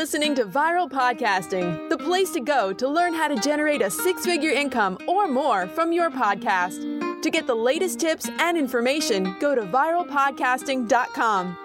listening to Viral Podcasting, the place to go to learn how to generate a six-figure income or more from your podcast. To get the latest tips and information, go to viralpodcasting.com.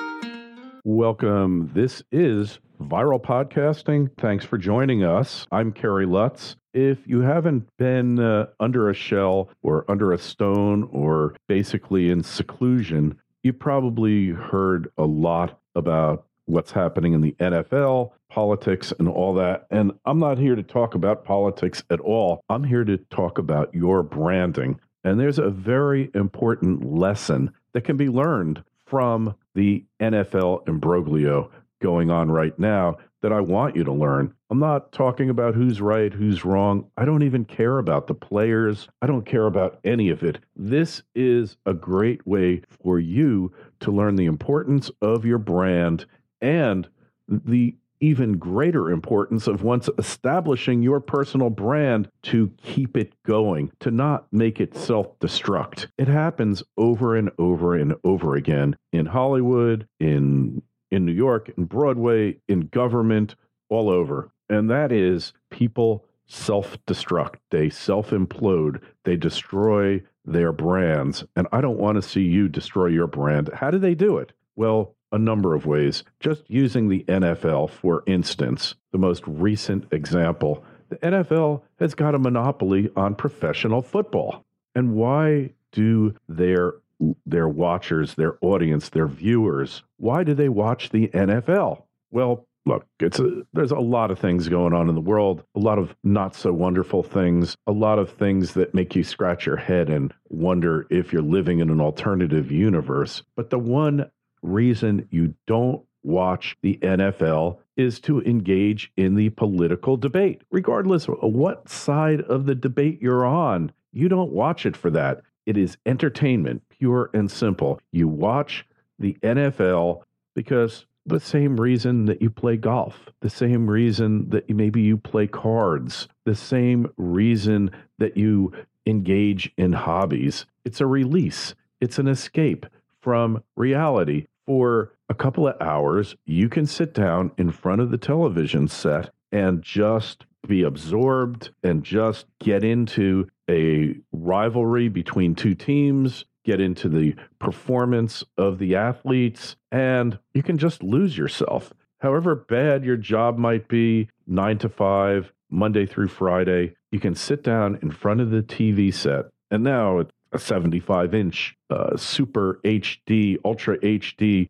Welcome. This is Viral Podcasting. Thanks for joining us. I'm Kerry Lutz. If you haven't been under a shell or under a stone or basically in seclusion, you probably heard a lot about what's happening in the NFL, politics, and all that. And I'm not here to talk about politics at all. I'm here to talk about your branding. And there's a very important lesson that can be learned from the NFL imbroglio going on right now that I want you to learn. I'm not talking about who's right, who's wrong. I don't even care about the players. I don't care about any of it. This is a great way for you to learn the importance of your brand and the even greater importance of once establishing your personal brand to keep it going, to not make it self-destruct. It happens over and over and over again in Hollywood, in New York, in Broadway, in government, all over. And that is people self-destruct. They self-implode. They destroy their brands. And I don't want to see you destroy your brand. How do they do it? Well, a number of ways. Just using the NFL, for instance, the most recent example, the NFL has got a monopoly on professional football. And why do their watchers, their audience, their viewers, why do they watch the NFL? Well, look, there's a lot of things going on in the world, a lot of not so wonderful things, a lot of things that make you scratch your head and wonder if you're living in an alternative universe. But the one reason you don't watch the NFL is to engage in the political debate. Regardless of what side of the debate you're on, you don't watch it for that. It is entertainment, pure and simple. You watch the NFL because the same reason that you play golf, the same reason that maybe you play cards, the same reason that you engage in hobbies. It's a release. It's an escape from reality. For a couple of hours, you can sit down in front of the television set and just be absorbed and just get into a rivalry between two teams, get into the performance of the athletes, and you can just lose yourself. However bad your job might be, 9 to 5, Monday through Friday, you can sit down in front of the TV set. And now it's a 75-inch Super HD, Ultra HD,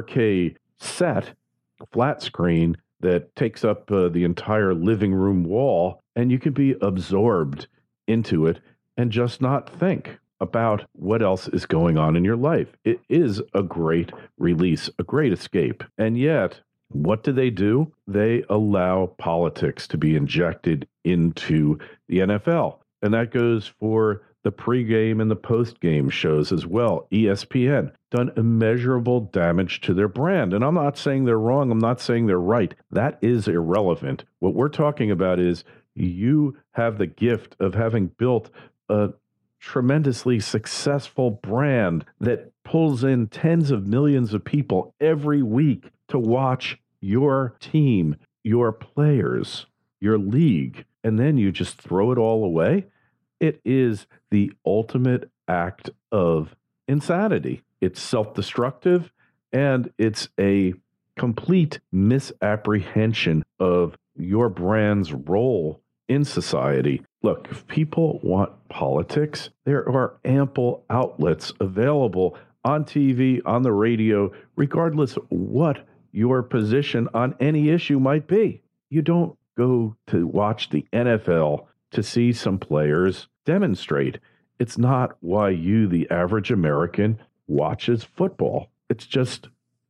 4K set, flat screen that takes up the entire living room wall, and you can be absorbed into it and just not think about what else is going on in your life. It is a great release, a great escape. And yet, what do? They allow politics to be injected into the NFL. And that goes for the pregame and the postgame shows as well. ESPN done immeasurable damage to their brand. And I'm not saying they're wrong. I'm not saying they're right. That is irrelevant. What we're talking about is you have the gift of having built a tremendously successful brand that pulls in tens of millions of people every week to watch your team, your players, your league, and then you just throw it all away. It is the ultimate act of insanity. It's self-destructive, and it's a complete misapprehension of your brand's role in society. Look, if people want politics, there are ample outlets available on TV, on the radio, regardless of what your position on any issue might be. You don't go to watch the NFL to see some players demonstrate. It's not why you, the average American, watches football. It's just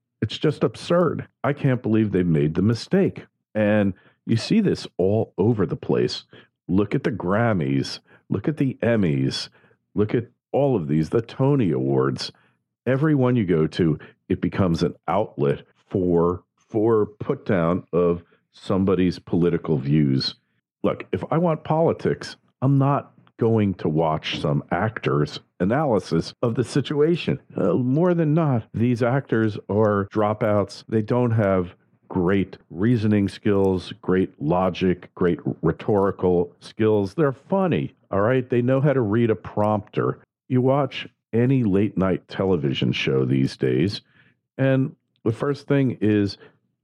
absurd. I can't believe they made the mistake. And you see this all over the place. Look at the Grammys, look at the Emmys, look at all of these, the Tony Awards. Every one you go to, it becomes an outlet for put down of somebody's political views. Look, if I want politics, I'm not going to watch some actor's analysis of the situation. More than not, these actors are dropouts. They don't have great reasoning skills, great logic, great rhetorical skills. They're funny, all right? They know how to read a prompter. You watch any late night television show these days, and the first thing is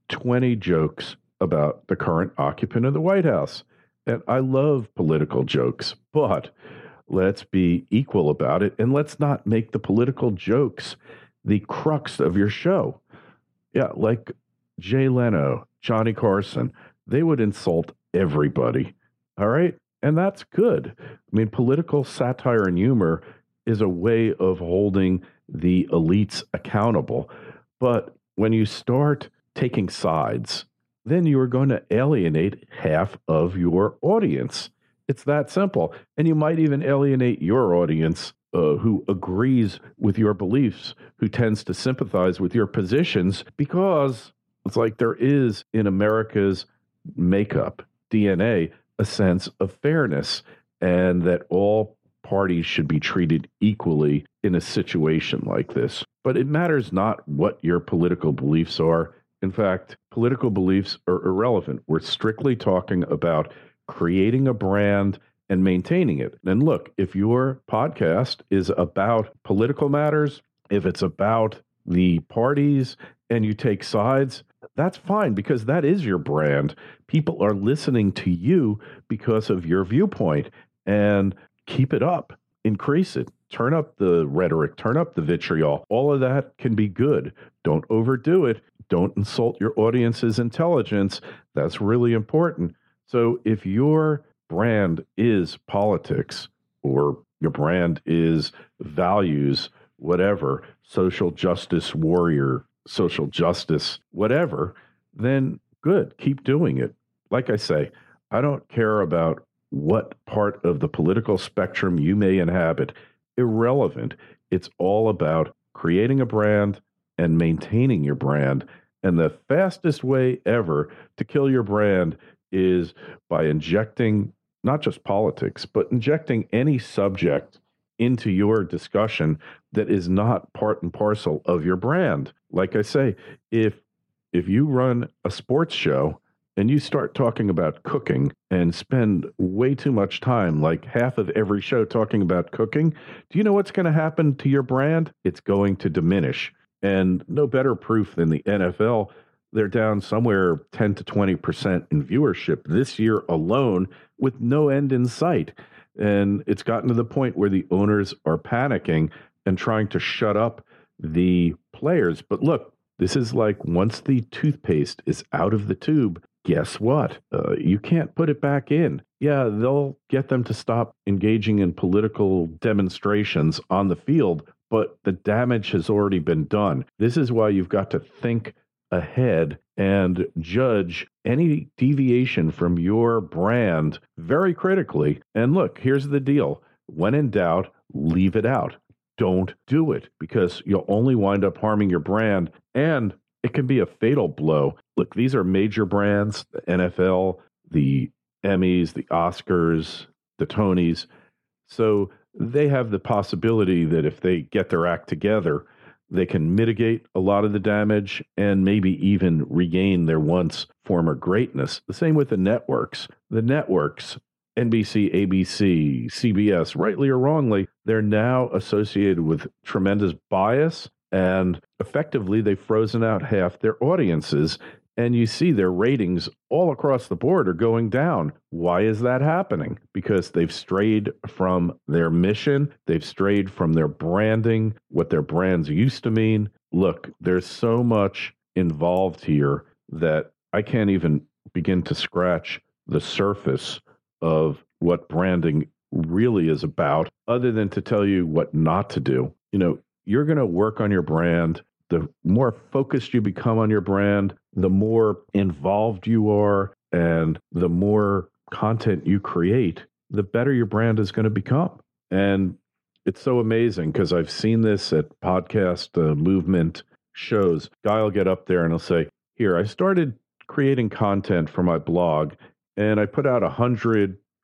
20 jokes about the current occupant of the White House. And I love political jokes, but let's be equal about it, and let's not make the political jokes the crux of your show. Yeah, like Jay Leno, Johnny Carson, they would insult everybody. All right? And that's good. I mean, political satire and humor is a way of holding the elites accountable. But when you start taking sides, then you are going to alienate half of your audience. It's that simple. And you might even alienate your audience who agrees with your beliefs, who tends to sympathize with your positions, because it's like there is in America's makeup, DNA, a sense of fairness, and that all parties should be treated equally in a situation like this. But it matters not what your political beliefs are. In fact, political beliefs are irrelevant. We're strictly talking about creating a brand and maintaining it. And look, if your podcast is about political matters, if it's about the parties and you take sides, that's fine, because that is your brand. People are listening to you because of your viewpoint, and keep it up, increase it, turn up the rhetoric, turn up the vitriol. All of that can be good. Don't overdo it. Don't insult your audience's intelligence. That's really important. So if your brand is politics, or your brand is values, whatever, social justice warrior, social justice, whatever, then good, keep doing it. Like I say, I don't care about what part of the political spectrum you may inhabit. Irrelevant. It's all about creating a brand and maintaining your brand. And the fastest way ever to kill your brand is by injecting not just politics, but injecting any subject into your discussion that is not part and parcel of your brand. Like I say, if you run a sports show and you start talking about cooking and spend way too much time, like half of every show talking about cooking, do you know what's going to happen to your brand? It's going to diminish. And no better proof than the NFL. They're down somewhere 10 to 20% in viewership this year alone, with no end in sight. And it's gotten to the point where the owners are panicking and trying to shut up the players. But look, this is like, once the toothpaste is out of the tube, guess what? You can't put it back in. Yeah, they'll get them to stop engaging in political demonstrations on the field, but the damage has already been done. This is why you've got to think ahead and judge any deviation from your brand very critically. And look, here's the deal. When in doubt, leave it out. Don't do it, because you'll only wind up harming your brand, and it can be a fatal blow. Look, these are major brands, the NFL, the Emmys, the Oscars, the Tonys. So they have the possibility that if they get their act together, they can mitigate a lot of the damage and maybe even regain their once former greatness. The same with the networks. The networks, NBC, ABC, CBS, rightly or wrongly, they're now associated with tremendous bias, and effectively they've frozen out half their audiences. And you see their ratings all across the board are going down. Why is that happening? Because they've strayed from their mission. They've strayed from their branding, what their brands used to mean. Look, there's so much involved here that I can't even begin to scratch the surface of what branding really is about, other than to tell you what not to do. You know, you're going to work on your brand. The more focused you become on your brand, the more involved you are, and the more content you create, the better your brand is going to become. And it's so amazing, because I've seen this at podcast movement shows. Guy will get up there and he'll say, here, I started creating content for my blog, and I put out 100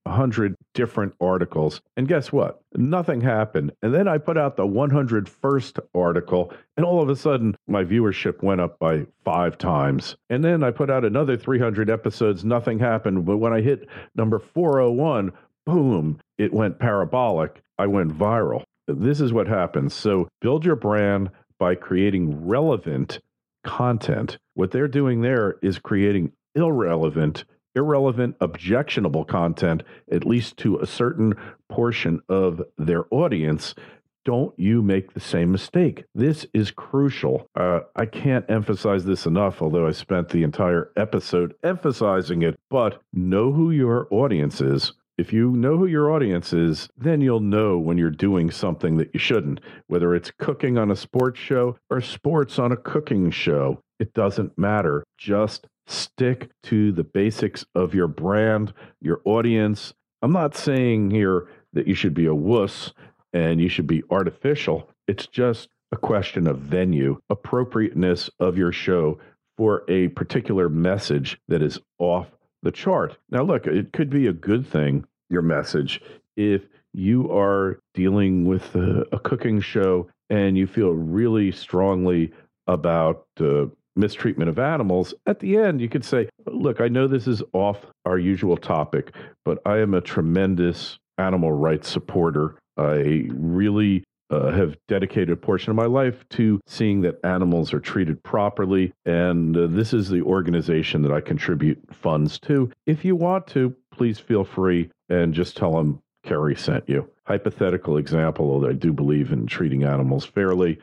100 different articles. And guess what? Nothing happened. And then I put out the 101st article, and all of a sudden, my viewership went up by 5 times. And then I put out another 300 episodes. Nothing happened. But when I hit number 401, boom, it went parabolic. I went viral. This is what happens. So build your brand by creating relevant content. What they're doing there is creating irrelevant, objectionable content, at least to a certain portion of their audience. Don't you make the same mistake. This is crucial. I can't emphasize this enough, although I spent the entire episode emphasizing it, but know who your audience is. If you know who your audience is, then you'll know when you're doing something that you shouldn't, whether it's cooking on a sports show or sports on a cooking show. It doesn't matter. Just stick to the basics of your brand, your audience. I'm not saying here that you should be a wuss and you should be artificial. It's just a question of venue, appropriateness of your show for a particular message that is off the chart. Now, look, it could be a good thing, your message, if you are dealing with a cooking show and you feel really strongly about mistreatment of animals. At the end, you could say, look, I know this is off our usual topic, but I am a tremendous animal rights supporter. I really have dedicated a portion of my life to seeing that animals are treated properly. And this is the organization that I contribute funds to. If you want to, please feel free and just tell them Kerry sent you. Hypothetical example, although I do believe in treating animals fairly,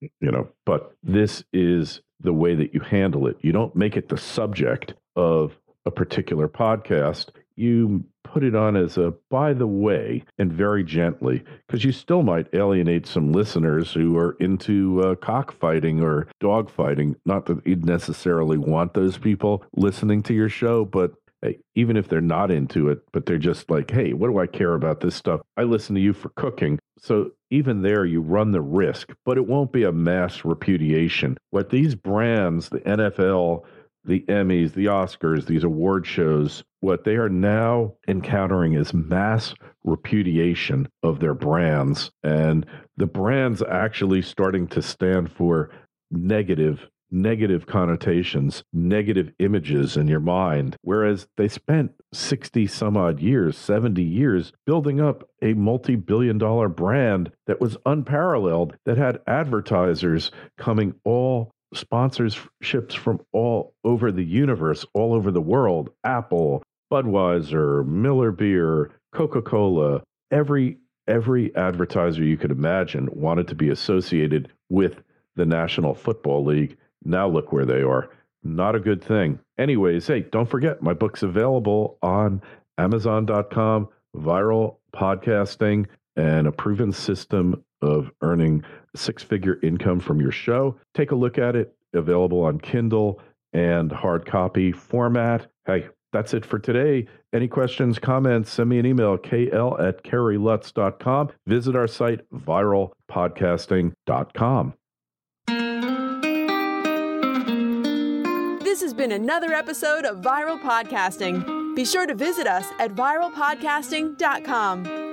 but this is the way that you handle it. You don't make it the subject of a particular podcast. You put it on as a by the way, and very gently, because you still might alienate some listeners who are into cockfighting or dog fighting. Not that you'd necessarily want those people listening to your show, but hey, even if they're not into it, but they're just like, hey, what do I care about this stuff? I listen to you for cooking. So even there, you run the risk, but it won't be a mass repudiation. What these brands, the NFL, the Emmys, the Oscars, these award shows, what they are now encountering is mass repudiation of their brands. And the brands actually starting to stand for negative connotations, negative images in your mind, whereas they spent 60 some odd years, 70 years building up a multi-billion-dollar brand that was unparalleled, that had advertisers coming, all sponsorships from all over the universe, all over the world, Apple, Budweiser, Miller Beer, Coca-Cola, every advertiser you could imagine wanted to be associated with the National Football League. Now look where they are. Not a good thing. Anyways, hey, don't forget, my book's available on Amazon.com, Viral Podcasting, and a proven system of earning six-figure income from your show. Take a look at it. Available on Kindle and hard copy format. Hey, that's it for today. Any questions, comments, send me an email, kl@kerrylutz.com. Visit our site, viralpodcasting.com. This has been another episode of Viral Podcasting. Be sure to visit us at viralpodcasting.com.